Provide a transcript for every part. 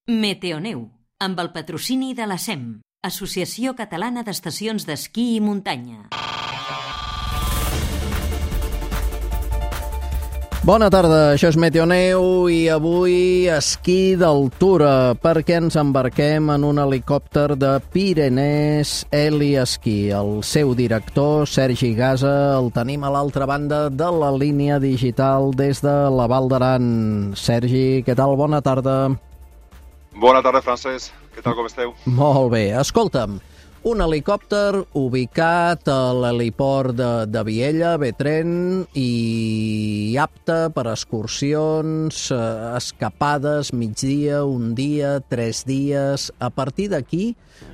Meteoneu, amb el patrocini de la SEM, Associació Catalana d'Estacions d'Esquí i Muntanya. Bona tarda, això és Meteoneu i avui esquí d'altura perquè ens embarquem en un helicòpter de Pyrenees Heli Esquí. El seu director, Sergi Gasa, el tenim a l'altra banda de la línia digital des de la Val d'Aran. Sergi, què tal? Bona tarda. Bona tarda, Francesc. Què tal, com esteu? Molt bé. Escolta'm, un helicòpter ubicat a l'heliport de Viella, Betren, i apte per excursions, escapades, migdia, un dia, 3 dies. A partir d'aquí,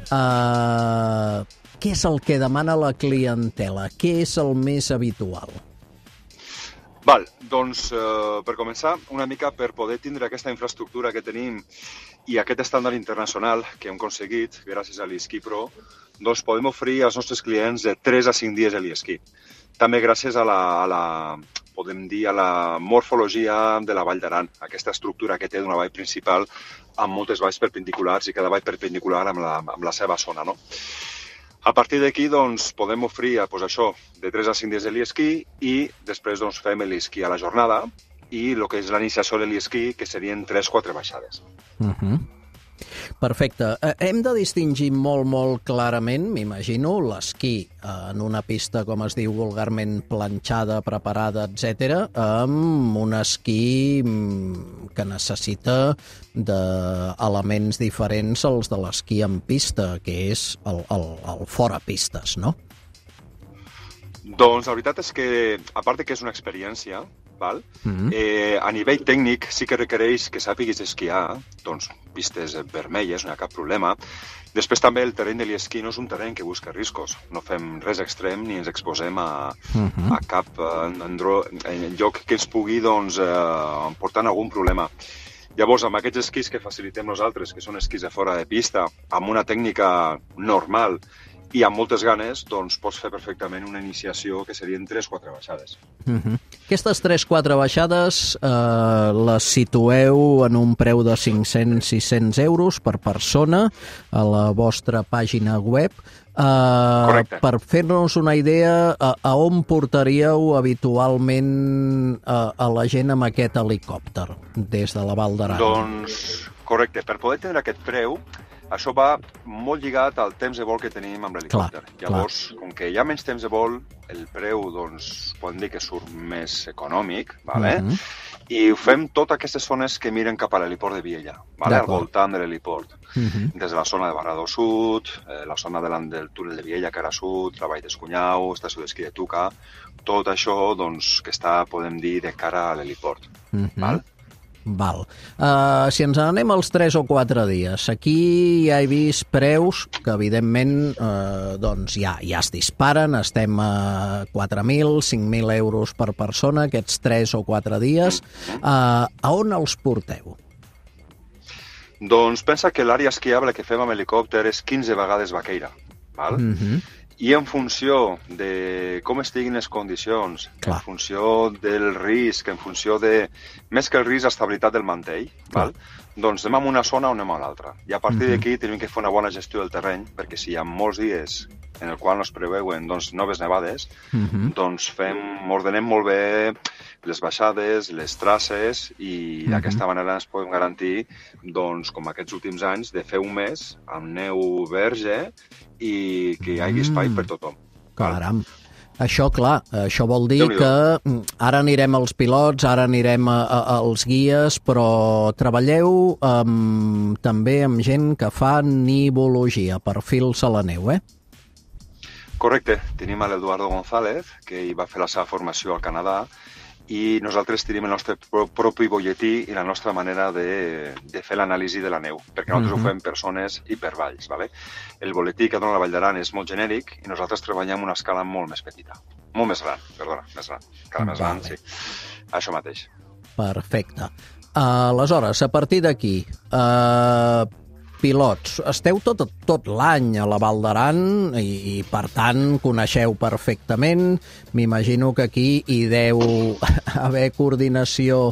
què és el que demana la clientela? Què és el més habitual? Val, doncs, per començar, una mica per poder tindre aquesta infraestructura que tenim i aquest estàndard internacional que hem aconseguit gràcies a l'Esquí Pro, doncs podem oferir als nostres clients de 3 a 5 dies l'Esquí. També gràcies a la morfologia de la Vall d'Aran, aquesta estructura que té d'una vall principal amb moltes valls perpendiculars i cada vall perpendicular amb la seva zona, no? A partir d'aquí, doncs, podem oferir, això, de 3 a 5 dies de l'esquí i després, doncs, fem l'esquí a la jornada i el que és l'iniciació de l'esquí, que serien 3-4 baixades. Perfecte. Hem de distingir molt clarament, m'imagino, l'esquí en una pista, com es diu vulgarment, planxada, preparada, etc., amb un esquí que necessita d'elements diferents als de l'esquí en pista, que és el fora pistes, no? Doncs la veritat és que, a part que és una experiència, val? A nivell tècnic sí que requereix que sàpiguis esquiar, doncs pistes vermelles, no hi ha cap problema. Després també el terreny de l'esquí no és un terreny que busca riscos, no fem res extrem ni ens exposem a cap lloc que ens pugui portar algun problema. Llavors, amb aquests esquís que facilitem nosaltres, que són esquís de fora de pista, amb una tècnica normal i amb moltes ganes, doncs pots fer perfectament una iniciació que serien 3-4 baixades. Aquestes 3-4 baixades les situeu en un preu de 500-600 euros per persona a la vostra pàgina web. Correcte. Per fer-nos una idea, a on portaríeu habitualment a la gent amb aquest helicòpter des de la Val d'Aran? Doncs, correcte. Per poder tindre aquest preu, això va molt lligat al temps de vol que tenim amb l'helicòpter. Llavors, com que hi ha menys temps de vol, el preu, doncs, podem dir que surt més econòmic, vale? I ho fem totes aquestes zones que miren cap a l'heliport de Viella, vale? Al voltant de l'heliport. Des de la zona de Barrador Sud, la zona del túnel de Viella, cara sud, la Vall d'Escunyau, estació d'esquí de Tuca, tot això, doncs, que està, podem dir, de cara a l'heliport, val? Val. Si ens anem als 3 o 4 dies, aquí ja he vist preus que evidentment doncs ja es disparen, estem a 4.000, 5.000 euros per persona aquests 3 o 4 dies. A on els porteu? Doncs pensa que l'àrea esquiable que fem amb helicòpter és 15 vegades Vaqueira, val? I en funció de com estiguin les condicions, en funció del risc, en funció de, més que el risc, estabilitat del mantell, val? Doncs anem a una zona o anem a l'altra. I a partir d'aquí tenim que fer una bona gestió del terreny, perquè si hi ha molts dies en el qual no es preveuen noves nevades, doncs ordenem molt bé les baixades, les traces, i d'aquesta manera ens podem garantir, doncs, com aquests últims anys, de fer un mes amb neu verge i que hi hagi espai per tothom. Caram. Això, clar, això vol dir que ara anirem als pilots, ara anirem als guies, però treballeu també amb gent que fa nivologia, perfils a la neu, Correcte. Tenim l'Eduardo González, que hi va fer la seva formació al Canadà, i nosaltres tenim el nostre propi bolletí i la nostra manera de fer l'anàlisi de la neu, perquè nosaltres ho fem per zones i per valls. Vale? El bolletí que dona la Vall d'Aran és molt genèric i nosaltres treballem una escala molt més petita. Molt més gran, perdona, més gran. Escala més gran, sí. Això mateix. Perfecte. Aleshores, a partir d'aquí, pilots, esteu tot l'any a la Val d'Aran i per tant coneixeu perfectament. M'imagino que aquí hi deu haver coordinació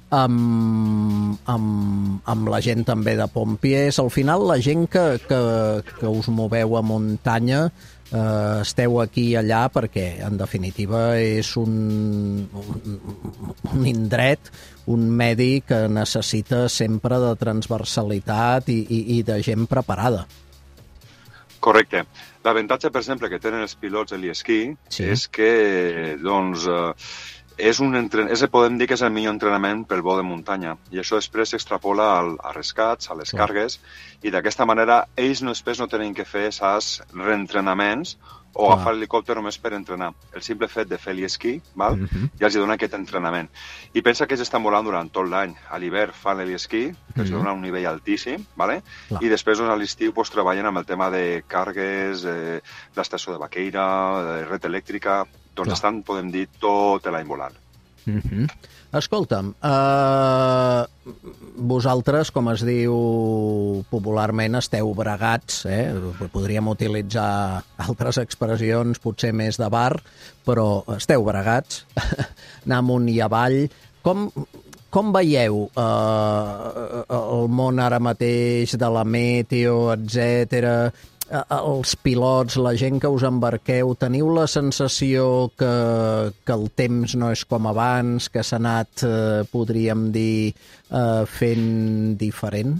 amb la gent també de pompiers. Al final, la gent que us moveu a muntanya esteu aquí i allà perquè, en definitiva, és un indret, un medi que necessita sempre de transversalitat i de gent preparada. Correcte. L'avantatge, per exemple, que tenen els pilots de l'esquí és que, doncs, podem dir que és el millor entrenament pel vol de muntanya, i això després s'extrapola a rescats, a les càrregues, i d'aquesta manera ells després no tenen que fer saps reentrenaments o agafar l'helicòpter només per entrenar. El simple fet de fer l'esquí, ja els dona aquest entrenament. I pensa que ells estan volant durant tot l'any. A l'hivern fan l'esquí, que els dona un nivell altíssim, i després a l'estiu treballen amb el tema de càrregues, d'estació de vaqueira, de red elèctrica. Doncs estan, podem dir, tot l'any volant. Escolta'm, vosaltres, com es diu popularment, esteu bregats, podríem utilitzar altres expressions, potser més de bar, però esteu bregats, anar amunt i avall. Com veieu el món ara mateix de la meteo, etcètera? Els pilots, la gent que us embarqueu, teniu la sensació que el temps no és com abans, que s'ha anat, podríem dir, fent diferent?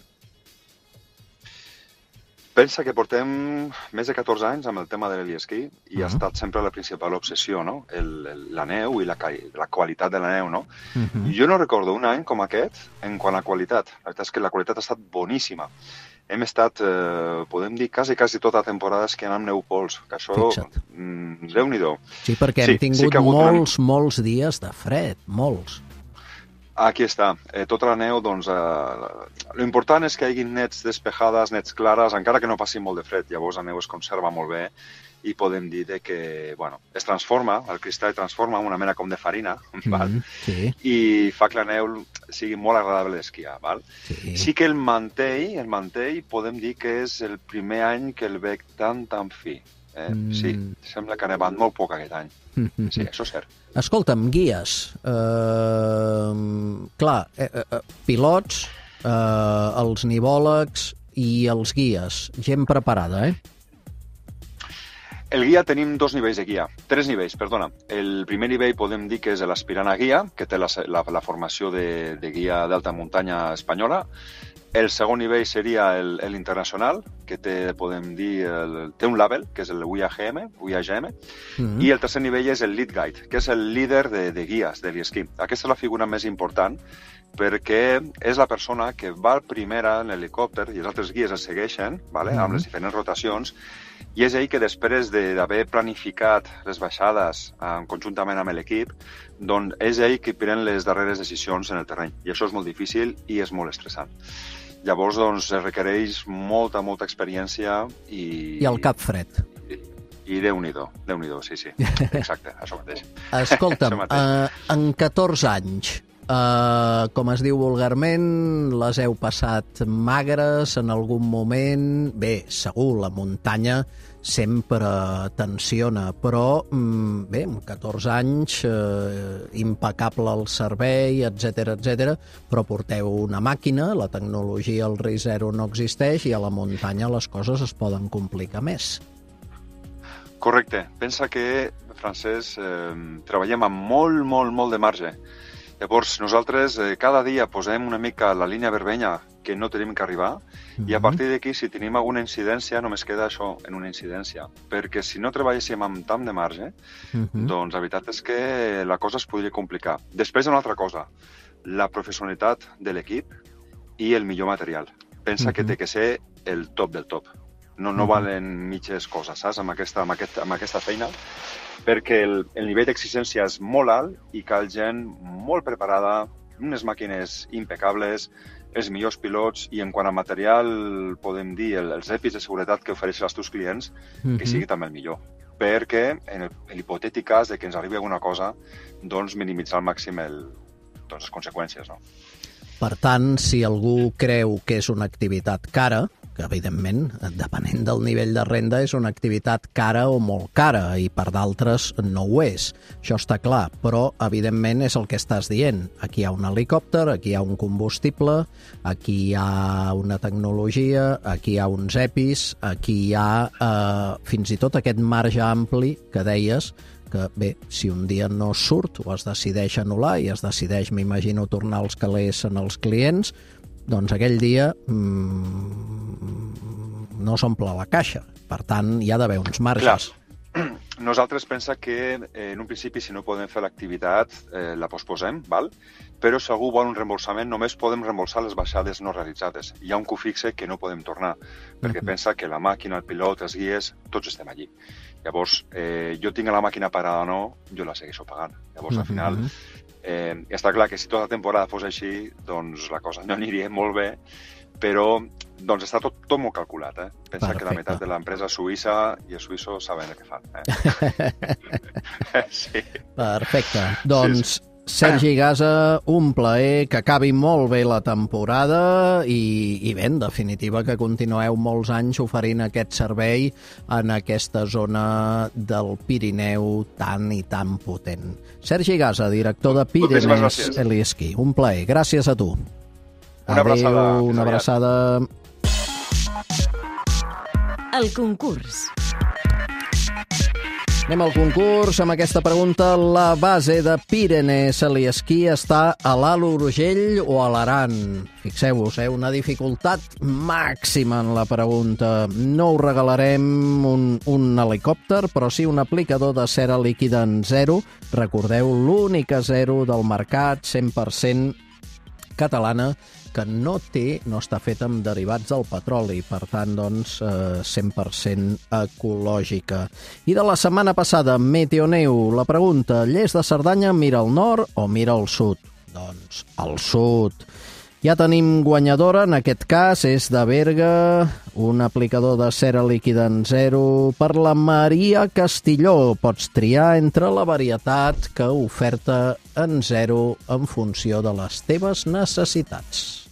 Pensa que portem més de 14 anys amb el tema de l'esquí i ha estat sempre la principal obsessió, no? La neu i la qualitat de la neu, no? Jo no recordo un any com aquest en quant a qualitat. La veritat és que la qualitat ha estat boníssima. Hem estat, podem dir, quasi tota la temporada esquiant amb neupols, que això, Déu-n'hi-do. Sí, perquè hem tingut molts dies de fred, molts. Aquí està. Tota la neu, doncs, l'important és que hi hagi nets despejades, nets clares, encara que no passi molt de fred. Llavors la neu es conserva molt bé i podem dir que, bueno, es transforma, el cristall transforma una mena com de farina, i fa que la neu sigui molt agradable d'esquiar. Sí que el mantell podem dir que és el primer any que el veig tan fi. Sí, sembla que ha nevat molt poc aquest any. Sí, això és cert. Escolta'm, guies, pilots, els nivòlegs i els guies, gent preparada, El guia tenim tres nivells, perdona. El primer nivell podem dir que és l'aspirant a guia, que té la formació de guia d'alta muntanya espanyola. El segon nivell seria l'internacional, que podem dir, té un label, que és el UIAGM, i el tercer nivell és el lead guide, que és el líder de guies de l'esquí. Aquesta és la figura més important perquè és la persona que va primera en l'helicòpter i els altres guies el segueixen, amb les diferents rotacions, i és ell que després d'haver planificat les baixades conjuntament amb l'equip, doncs és ell que pren les darreres decisions en el terreny. I això és molt difícil i és molt estressant. Llavors, doncs, es requereix molta experiència i... I el cap fred. I Déu-n'hi-do, sí. Exacte, això mateix. Escolta'm, en 14 anys, com es diu vulgarment, les heu passat magres en algun moment? Bé, segur, la muntanya sempre tensiona, però bé, amb 14 anys, impecable el servei, etcètera, però porteu una màquina, la tecnologia al risc zero no existeix i a la muntanya les coses es poden complicar més. Correcte. Pensa que, Francesc, treballem amb molt de marge. Llavors, nosaltres cada dia posem una mica la línia vermella que no tenim que arribar i a partir d'aquí, si tenim alguna incidència, només queda això, en una incidència. Perquè si no treballéssim amb tant de marge, doncs la veritat és que la cosa es podria complicar. Després, una altra cosa, la professionalitat de l'equip i el millor material. Pensa que té que ser el top del top. No valen mitges coses, saps, amb aquesta feina, perquè el nivell d'exigència és molt alt i cal gent molt preparada, unes màquines impecables, els millors pilots i en quant a material, podem dir, els EPIs de seguretat que ofereixen als teus clients, que sigui també el millor. Perquè en l'hipotètic cas de que ens arribi alguna cosa, doncs minimitzar al màxim les conseqüències, no? Per tant, si algú creu que és una activitat cara, que evidentment, depenent del nivell de renda, és una activitat cara o molt cara, i per d'altres no ho és. Això està clar, però evidentment és el que estàs dient. Aquí hi ha un helicòpter, aquí hi ha un combustible, aquí hi ha una tecnologia, aquí hi ha uns EPIs, aquí hi ha fins i tot aquest marge ampli que deies, que bé, si un dia no surt o es decideix anul·lar i es decideix, m'imagino, tornar els calés en els clients, doncs aquell dia no s'omple la caixa. Per tant, hi ha d'haver uns marges. Clar. Nosaltres pensa que en un principi, si no podem fer l'activitat, la posposem, val? Però si algú vol un reembolsament, només podem reembolsar les baixades no realitzades. Hi ha un cost fixe que no podem tornar, perquè pensa que la màquina, el pilot, els guies, tots estem allí. Llavors, jo tinc la màquina parada o no, jo la segueixo pagant. Llavors, al final, està clar que si tota la temporada fos així, doncs la cosa no aniria molt bé, però doncs està tot molt calculat. Pensa Perfecte. Que la meitat de l'empresa suïssa i els suïssos saben el que fan. Sí. Perfecte. Doncs, sí. Sergi Gasa, un plaer, que acabi molt bé la temporada i bé, en definitiva, que continueu molts anys oferint aquest servei en aquesta zona del Pirineu tan i tan potent. Sergi Gasa, director de Pyrenees Heli-Ski. Un plaer. Gràcies a tu. Una abraçada. Adéu, una abraçada. El concurs. Anem al concurs amb aquesta pregunta. La base de Pyrenees Heli-Ski està a l'Alt Urgell o a l'Aran? Fixeu-vos, una dificultat màxima en la pregunta. No us regalarem un helicòpter, però sí un aplicador de cera líquida en zero. Recordeu, l'única zero del mercat, 100% catalana, que no està fet amb derivats del petroli, per tant, doncs, 100% ecològica. I de la setmana passada, Meteoneu, la pregunta, Lles de Cerdanya mira al nord o mira al sud? Doncs al sud. Ja tenim guanyadora, en aquest cas és de Berga, un aplicador de cera líquida en zero per la Maria Castilló. Pots triar entre la varietat que oferta en zero en funció de les teves necessitats.